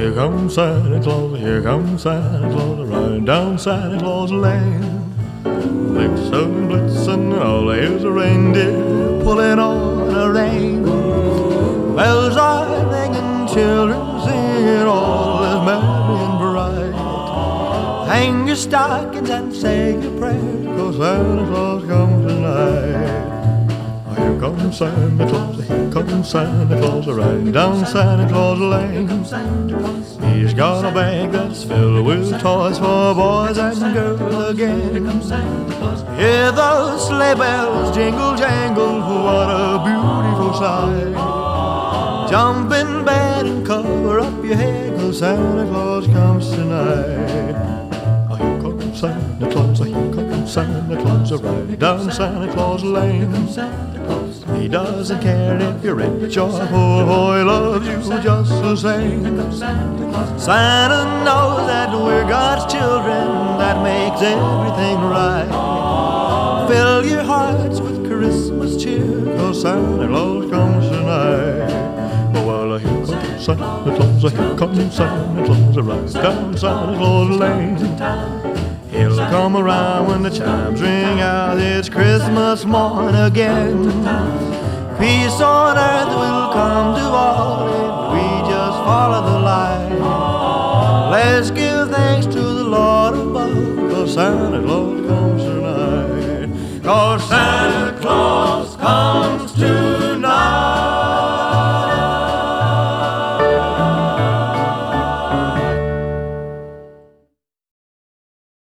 Here comes Santa Claus, here comes Santa Claus, riding down Santa Claus Lane. Blitzen, blitzen, all here's a reindeer pulling on a rein. Bells are ringing, children singing, all is merry and bright. Hang your stockings and say your prayers, 'cause Santa Claus comes tonight. Here comes Santa Claus, here comes Santa Claus, riding down Santa Claus Lane. He's got a bag that's filled with toys for boys and girls again. Hear those sleigh bells jingle jangle, what a beautiful sight. Jump in bed and cover up your head, 'cause Santa Claus comes tonight. Here comes Santa Claus, here comes Santa Claus, riding down Santa Claus Lane. He doesn't care if you're rich or poor, he loves you just the same. Santa knows that we're God's children, that makes everything right. Fill your hearts with Christmas cheer, 'cause Santa Claus comes tonight. Oh, well, here comes Santa Claus, here comes Santa Claus, right down Santa Claus Lane. He'll come around when the chimes ring out, it's Christmas morn again. Peace on earth will come to all if we just follow the line. Let's give thanks to the Lord above, 'cause Santa Claus comes tonight. 'Cause Santa Claus